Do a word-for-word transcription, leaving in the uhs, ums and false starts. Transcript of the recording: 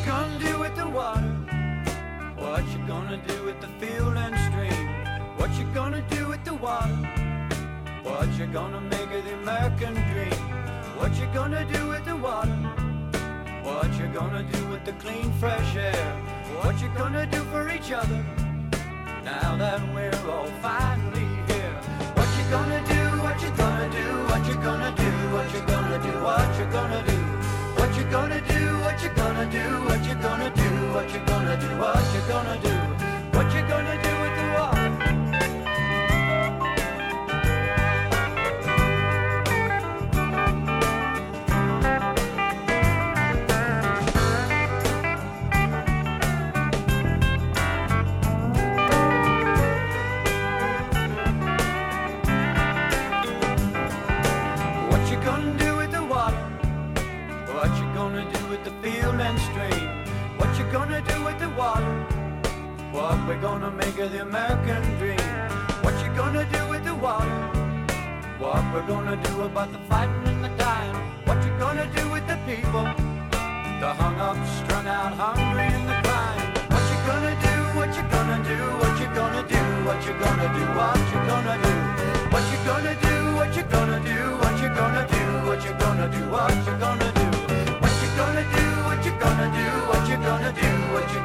gonna do with the water? What you gonna do with the field and stream? What you gonna do with the water? What you gonna make of the American dream? What you gonna do with the water? What you gonna do with the clean, fresh air? What you gonna do for each other? Now that we're all finally here. What you gonna do? What you gonna do? What you gonna do? What you gonna do? What you gonna do? What you gonna do? What you gonna do? What you gonna do? What you gonna do? What you gonna do? What you gonna do with the water? What you gonna do with the water? What you gonna do with the field and stream? What you gonna do with the water? What we're gonna make of the American dream? What you gonna do with the water? What we're gonna do about the fighting and the dying? What you gonna do with the people? The hung up, strung out, hungry and the crying. What you gonna do? What you gonna do? What you gonna do? What you gonna do? What you gonna do? What you gonna do? What you gonna do? What you gonna do? What you gonna do? What you gonna do? What you gonna do? What you gonna do? What you gonna do? What you